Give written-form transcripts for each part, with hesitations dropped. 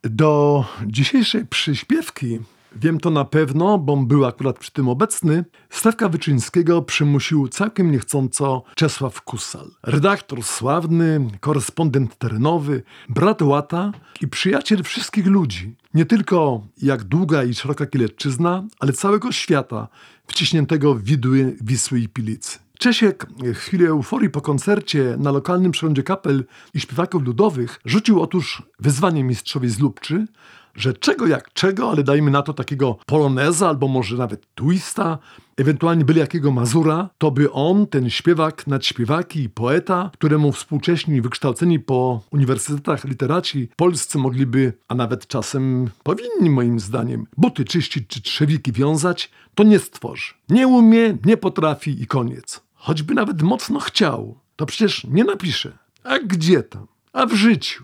Do dzisiejszej przyśpiewki, wiem to na pewno, bo był akurat przy tym obecny, Stefka Wyczyńskiego przymusił całkiem niechcąco Czesław Kusal. Redaktor sławny, korespondent terenowy, brat łata i przyjaciel wszystkich ludzi. Nie tylko jak długa i szeroka Kielecczyzna, ale całego świata wciśniętego w widły Wisły i Pilicy. Czesiek w chwili euforii po koncercie na lokalnym przeglądzie kapel i śpiewaków ludowych rzucił otóż wyzwanie mistrzowi z Lubczy, że czego jak czego, ale dajmy na to takiego poloneza albo może nawet twista, ewentualnie byle jakiego Mazura, to by on, ten śpiewak, nadśpiewaki i poeta, któremu współcześni wykształceni po uniwersytetach literaci polscy mogliby, a nawet czasem powinni moim zdaniem, buty czyścić czy trzewiki wiązać, to nie stworzy. Nie umie, nie potrafi i koniec. Choćby nawet mocno chciał, to przecież nie napisze. A gdzie tam? A w życiu?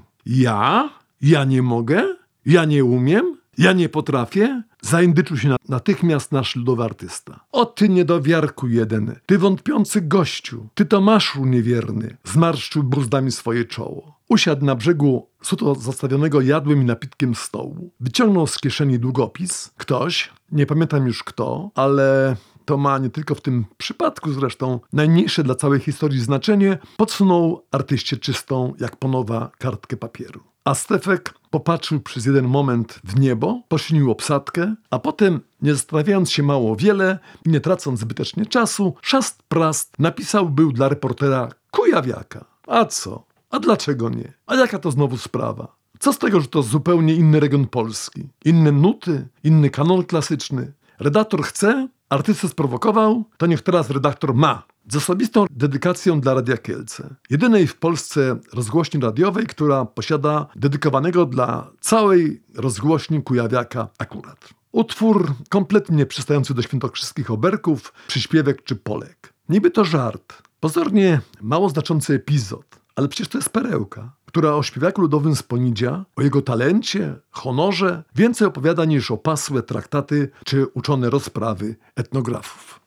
Ja nie mogę? Ja nie umiem? Ja nie potrafię? Zaindyczył się natychmiast nasz ludowy artysta. O ty niedowiarku jeden, ty wątpiący gościu, ty Tomaszu niewierny, zmarszczył bruzdami swoje czoło. Usiadł na brzegu suto zastawionego jadłem i napitkiem stołu. Wyciągnął z kieszeni długopis. Ktoś, nie pamiętam już kto, ale to ma nie tylko w tym przypadku zresztą najmniejsze dla całej historii znaczenie, podsunął artyście czystą jak po nowa kartkę papieru. A Stefek popatrzył przez jeden moment w niebo, posilnił obsadkę, a potem, nie zastanawiając się mało wiele i nie tracąc zbytecznie czasu, szast prast napisał był dla reportera Kujawiaka. A co? A dlaczego nie? A jaka to znowu sprawa? Co z tego, że to zupełnie inny region Polski? Inne nuty? Inny kanon klasyczny? Redaktor chce? Artystę sprowokował? To niech teraz redaktor ma. Z osobistą dedykacją dla Radia Kielce. Jedynej w Polsce rozgłośni radiowej, która posiada dedykowanego dla całej rozgłośni Kujawiaka akurat. Utwór kompletnie przystający do świętokrzyskich oberków, przyśpiewek czy polek. Niby to żart, pozornie mało znaczący epizod, ale przecież to jest perełka, która o śpiewaku ludowym z Ponidzia, o jego talencie, honorze więcej opowiada niż opasłe traktaty czy uczone rozprawy etnografów.